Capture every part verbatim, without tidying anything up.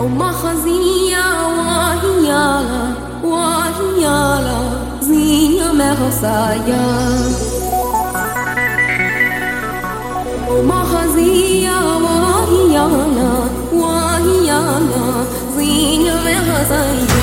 Mahazia wahiala, wahiala, zinha merosaya. Mahazia wahiala, wahiala, zinha merosaya.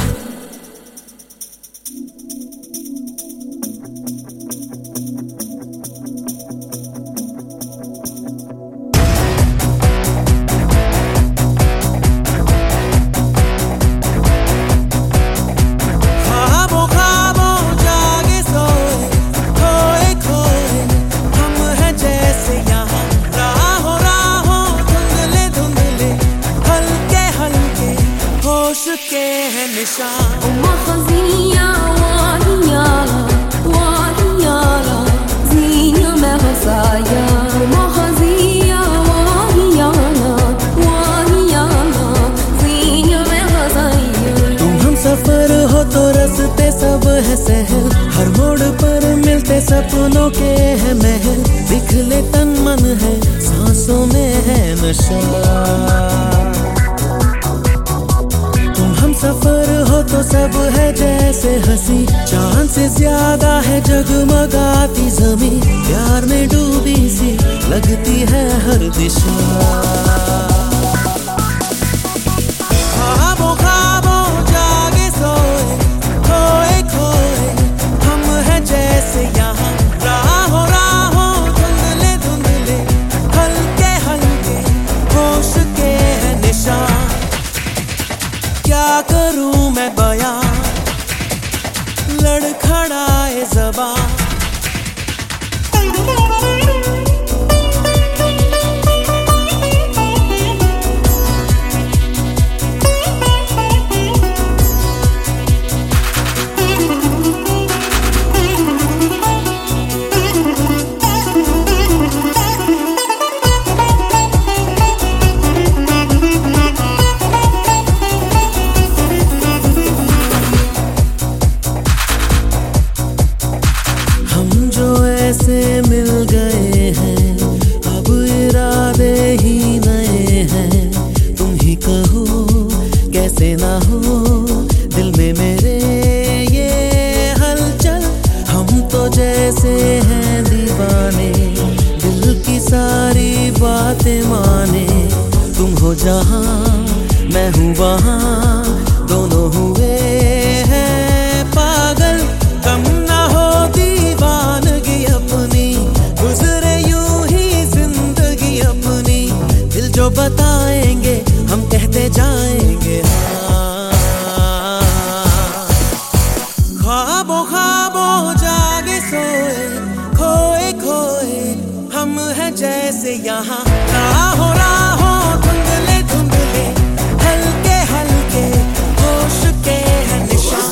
के है निशान Mahazia wahiala, wahiala, zinha merosaya. Mahazia wahiala, wahiala, zinha merosaya. तुम हम सफर हो तो रास्ते सब है सहल, हर मोड़ पर मिलते सपनों के है महल, बिखले तन मन है सांसों में है नशा। सफर हो तो सब है जैसे हंसी, चांद से ज्यादा है जगमगाती ज़मीं, प्यार में डूबी सी लगती है हर दिशा। ख्वाबों ख्वाबों जागे सोए, खोए खोए हम हैं जैसे यहाँ, राहों राहों धुंधले धुंधले, हल्के हल्के होश के है निशान। क्या करूं मैं बयां, लड़खड़ाए ज़बां। ऐसे मिल गए हैं अब इरादे ही नए हैं, तुम ही कहो कैसे ना हो दिल में मेरे ये हलचल। हम तो जैसे हैं दीवाने, दिल की सारी बातें माने, तुम हो जहां मैं हूँ वहां, दोनों हुए हैं पागल। कम ना हो दीवानगी अपनी, गुजरे यूं ही जिंदगी अपनी, दिल जो बताएंगे हम कहते जाएंगे हाँ। ख्वाबों ख्वाबों जागे सोए, खोए खोए हम हैं जैसे यहाँ, राहों राहों धुंधले धुंधले, हल्के हल्के होश के है निशान।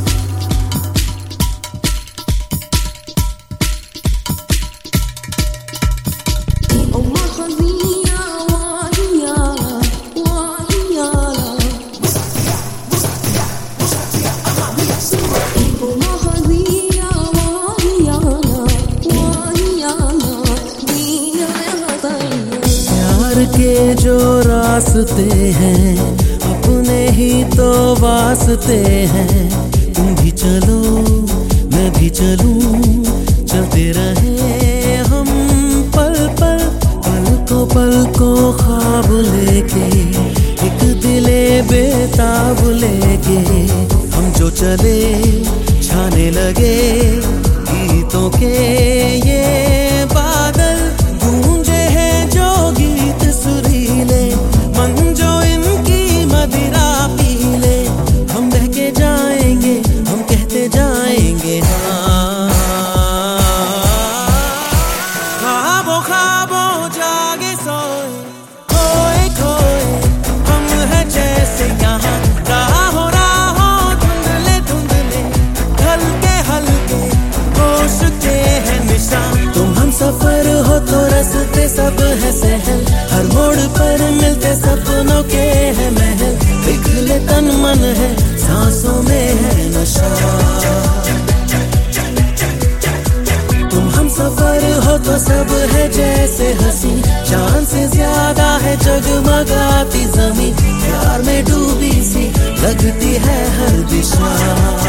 के जो रास्ते हैं अपने ही तो वास्ते हैं, तुम भी चलो मैं भी चलूं, चलते रहे हम पल पल, पल को पल को ख्वाब लेके, एक दिले बेताब लेके, हम जो चले छाने लगे गीतों के ये बादल, गूंजे हैं जो गीत सुरीले, मन जो इनकी मदिरा पी ले, हम बह के जाएंगे हम कहते जाएंगे हाँ। ख्वाबों ख्वाबों जागे सोए, खोए खोए हम हैं जैसे यहाँ, राहों राहों धुंधले धुंधले, हल्के हल्के होश के है निशान। तुम हम सफर हो तो रास्ते सब है सहल, हर मोड़ पर मिलते सपनों के है महल, बिखले तन मन है सांसों में है नशा। तुम हम सफर हो तो सब है जैसे हंसी, चांद से ज्यादा है जगमगाती ज़मीं, प्यार में डूब गूंजती है हर दिशा।